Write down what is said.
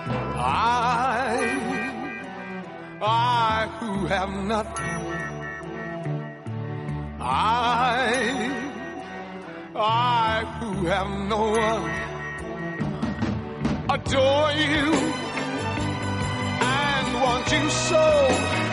I who have nothing, I who have no one, adore you and want you so.